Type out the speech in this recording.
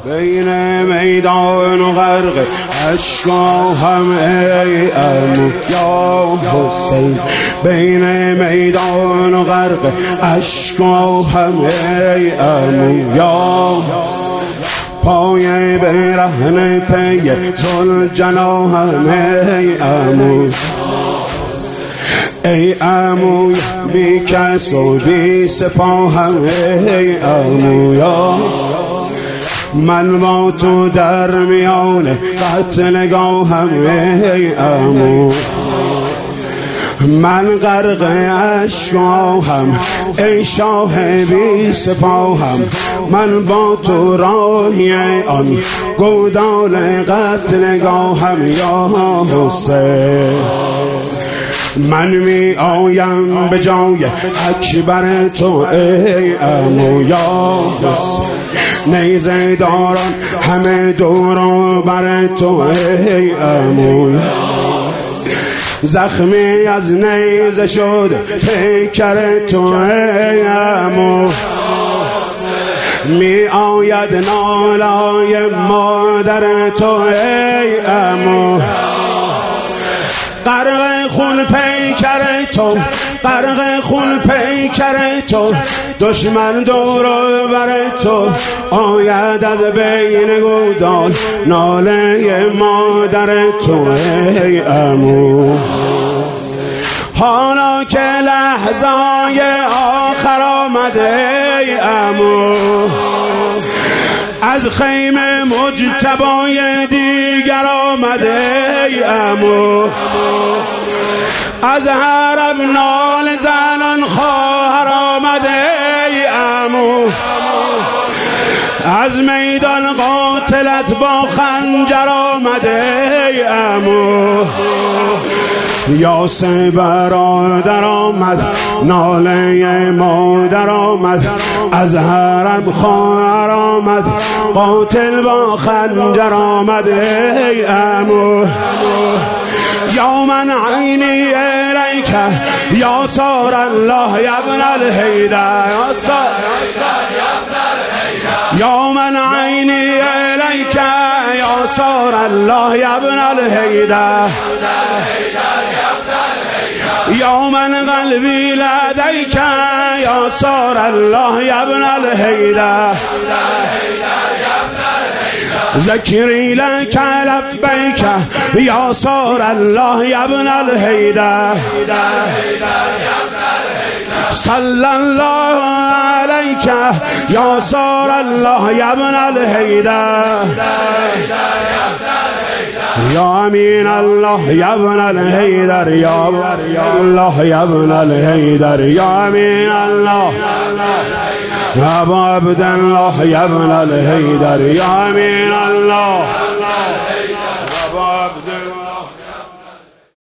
بین میدان و غرق اشکاهم ای عمو یا حسین، بین میدان و غرق اشکاهم ای عمو یا پای برهنه پی ذوالجلاهم ای عمو، ای عمو بی کس و بی سپاهم ای عمو یا من با تو در میان قتلگاهم ای عمو، من غرق اشکاهم ای شاه بی سپاهم، من با تو راهی آن گودال قتلگاهم یا حسین، من می آیم به جای اکبر تو ای عمو یا نیزه داران همه دور بر تو ای عمو، زخمی از نیزه شد پیکر تو ای عمو، می آید نالای مادر تو ای عمو، غرق خون پیکر تو، غرق خون پیکر تو، دشمن دور بر تو آید از بین گودال ناله مادر تو ای عمو، حالا که لحظای آخر آمده ای عمو، از خیمه مجتبای دیگر آمده ای عمو، از حرم نال زنان خواهر آمده ای عمو، از میدان قاتلت با خنجر آمده ای عمو، یاسه برادر آمد ناله مادر آمد، از حرم خواهر آمد قاتل با خنجر آمد ای عمو، یا من عینی الیک یا سار الله یا ابن الحیدر، یا من عینی الیک یا سار الله یا ابن الحیدر، یا من قلبی لدیک یا سار الله یا ابن الحیدر، ذکری لک لبیک یا سار الله یا ابن الحیدر، صلی الله علیک یا سار الله یا ابن الحیدر، یا امین الله یا ابن الحیدر، یا الله یا ابن الحیدر، یا امین الله ابا عبدالله یا ابن الحیدر، یا امین الله ابا عبدالله.